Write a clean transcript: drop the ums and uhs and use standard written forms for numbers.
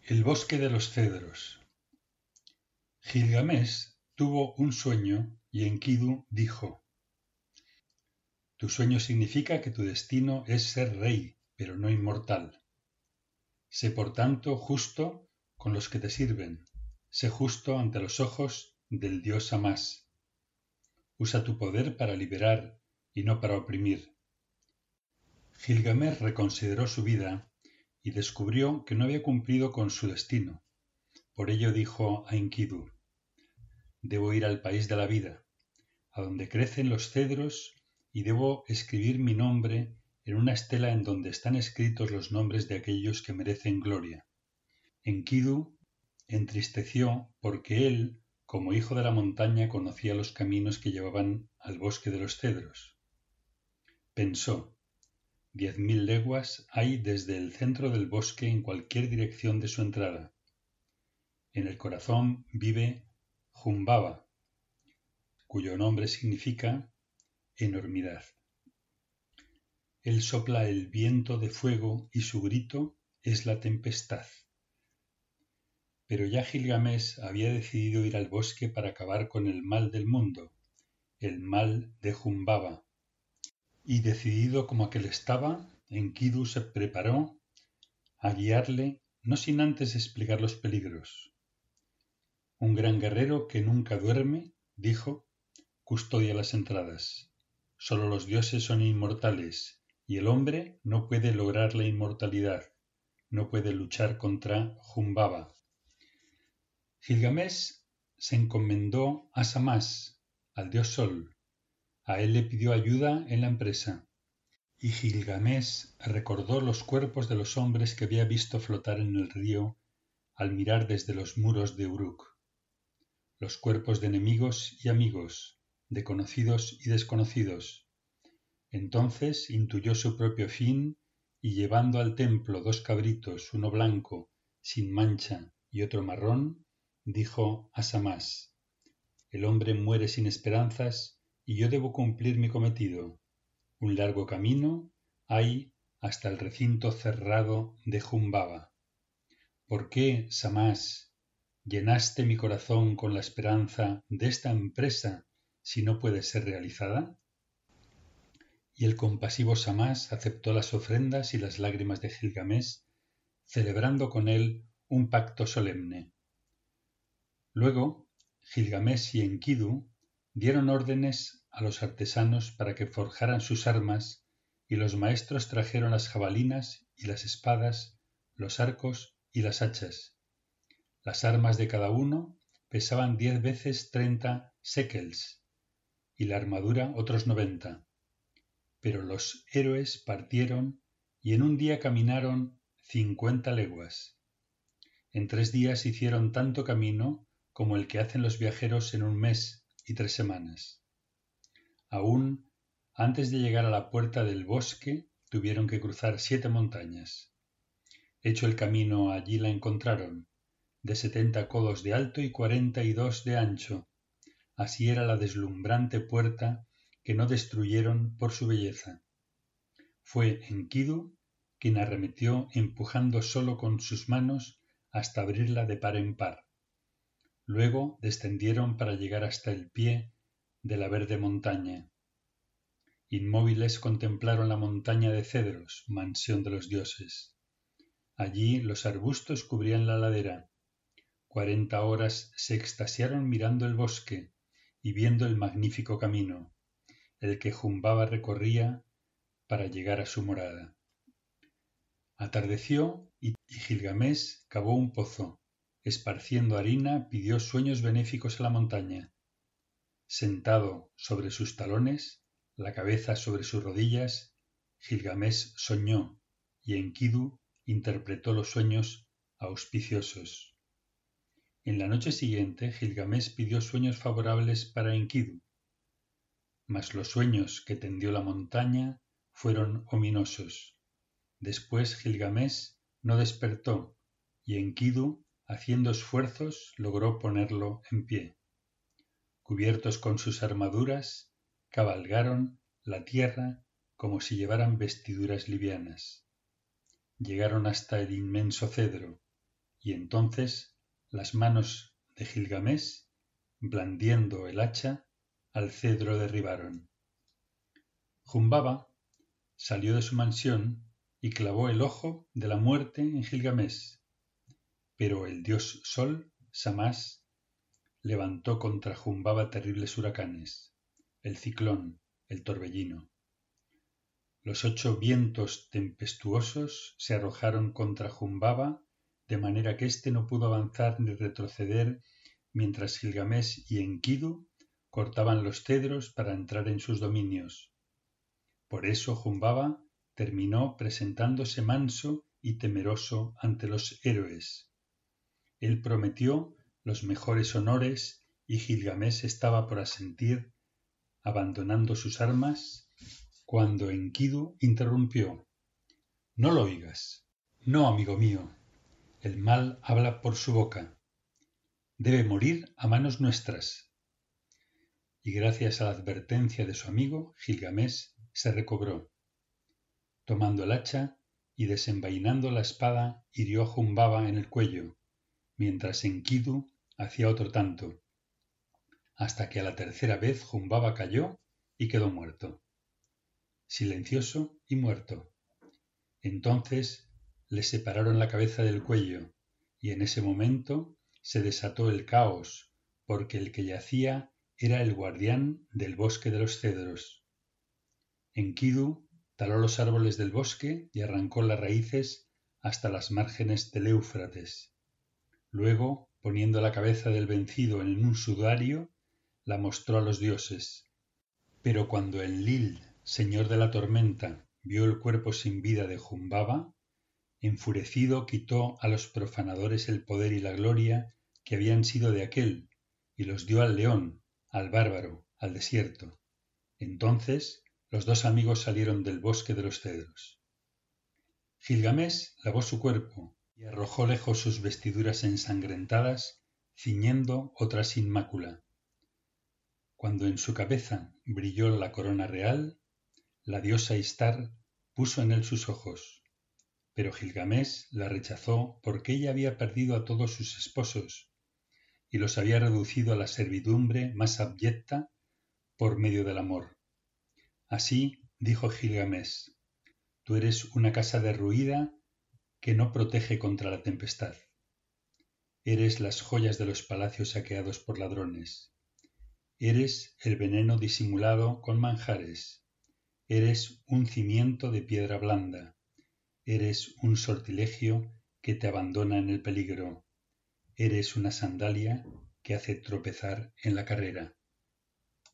El bosque de los cedros. Gilgamés tuvo un sueño y Enkidu dijo: Tu sueño significa que tu destino es ser rey, pero no inmortal. Sé por tanto justo con los que te sirven, sé justo ante los ojos del dios Amás. Usa tu poder para liberar y no para oprimir. Gilgamés reconsideró su vida y descubrió que no había cumplido con su destino. Por ello dijo a Enkidu: Debo ir al país de la vida, a donde crecen los cedros, y debo escribir mi nombre en una estela en donde están escritos los nombres de aquellos que merecen gloria. Enkidu entristeció porque él, como hijo de la montaña, conocía los caminos que llevaban al bosque de los cedros. Pensó: 10.000 leguas hay desde el centro del bosque en cualquier dirección de su entrada. En el corazón vive Humbaba, cuyo nombre significa enormidad. Él sopla el viento de fuego y su grito es la tempestad. Pero ya Gilgamés había decidido ir al bosque para acabar con el mal del mundo, el mal de Humbaba. Y decidido como aquel estaba, Enkidu se preparó a guiarle, no sin antes explicar los peligros. Un gran guerrero que nunca duerme, dijo, custodia las entradas. Solo los dioses son inmortales, y el hombre no puede lograr la inmortalidad, no puede luchar contra Humbaba. Gilgamés se encomendó a Samás, al dios Sol. A él le pidió ayuda en la empresa. Y Gilgamés recordó los cuerpos de los hombres que había visto flotar en el río al mirar desde los muros de Uruk. Los cuerpos de enemigos y amigos, de conocidos y desconocidos. Entonces intuyó su propio fin y llevando al templo 2 cabritos, uno blanco, sin mancha y otro marrón, dijo a Samás: El hombre muere sin esperanzas y yo debo cumplir mi cometido. Un largo camino hay hasta el recinto cerrado de Humbaba. ¿Por qué, Samás, llenaste mi corazón con la esperanza de esta empresa si no puede ser realizada? Y el compasivo Samás aceptó las ofrendas y las lágrimas de Gilgamés, celebrando con él un pacto solemne. Luego, Gilgamés y Enkidu dieron órdenes a los artesanos para que forjaran sus armas, y los maestros trajeron las jabalinas y las espadas, los arcos y las hachas. Las armas de cada uno pesaban 10 veces 30 séquels, y la armadura otros 90. Pero los héroes partieron y en un día caminaron 50 leguas. En 3 días hicieron tanto camino como el que hacen los viajeros en un mes y 3 semanas. Aún antes de llegar a la puerta del bosque tuvieron que cruzar 7 montañas. Hecho el camino, allí la encontraron, de 70 codos de alto y 42 de ancho. Así era la deslumbrante puerta que no destruyeron por su belleza. Fue Enkidu quien arremetió empujando solo con sus manos hasta abrirla de par en par. Luego descendieron para llegar hasta el pie de la verde montaña. Inmóviles contemplaron la montaña de cedros, mansión de los dioses. Allí los arbustos cubrían la ladera. 40 horas se extasiaron mirando el bosque y viendo el magnífico camino, el que Humbaba recorría para llegar a su morada. Atardeció y Gilgamés cavó un pozo. Esparciendo harina, pidió sueños benéficos a la montaña. Sentado sobre sus talones, la cabeza sobre sus rodillas, Gilgamés soñó y Enkidu interpretó los sueños auspiciosos. En la noche siguiente, Gilgamés pidió sueños favorables para Enkidu, mas los sueños que tendió la montaña fueron ominosos. Después Gilgamés no despertó y Enkidu, haciendo esfuerzos, logró ponerlo en pie. Cubiertos con sus armaduras, cabalgaron la tierra como si llevaran vestiduras livianas. Llegaron hasta el inmenso cedro, y entonces las manos de Gilgamés, blandiendo el hacha, al cedro derribaron. Humbaba salió de su mansión y clavó el ojo de la muerte en Gilgamés, pero el dios Sol, Samás, levantó contra Humbaba terribles huracanes, el ciclón, el torbellino. Los 8 vientos tempestuosos se arrojaron contra Humbaba, de manera que éste no pudo avanzar ni retroceder, mientras Gilgamés y Enkidu cortaban los cedros para entrar en sus dominios. Por eso Humbaba terminó presentándose manso y temeroso ante los héroes. Él prometió los mejores honores y Gilgamés estaba por asentir, abandonando sus armas, cuando Enkidu interrumpió. No lo oigas. No, amigo mío. El mal habla por su boca. Debe morir a manos nuestras. Y gracias a la advertencia de su amigo, Gilgamés se recobró. Tomando el hacha y desenvainando la espada, hirió a Humbaba en el cuello, mientras Enkidu hacía otro tanto, hasta que a la tercera vez Humbaba cayó y quedó muerto. Silencioso y muerto. Entonces le separaron la cabeza del cuello, y en ese momento se desató el caos, porque el que yacía era el guardián del bosque de los cedros. Enkidu taló los árboles del bosque y arrancó las raíces hasta las márgenes del Éufrates. Luego, poniendo la cabeza del vencido en un sudario, la mostró a los dioses. Pero cuando Enlil, señor de la tormenta, vio el cuerpo sin vida de Humbaba, enfurecido quitó a los profanadores el poder y la gloria que habían sido de aquél, y los dio al león, al bárbaro, al desierto. Entonces los 2 amigos salieron del bosque de los cedros. Gilgamés lavó su cuerpo y arrojó lejos sus vestiduras ensangrentadas, ciñendo otras sin mácula. Cuando en su cabeza brilló la corona real, la diosa Istar puso en él sus ojos. Pero Gilgamés la rechazó porque ella había perdido a todos sus esposos y los había reducido a la servidumbre más abyecta por medio del amor. Así dijo Gilgamés: tú eres una casa derruida que no protege contra la tempestad. Eres las joyas de los palacios saqueados por ladrones. Eres el veneno disimulado con manjares. Eres un cimiento de piedra blanda. Eres un sortilegio que te abandona en el peligro. Eres una sandalia que hace tropezar en la carrera.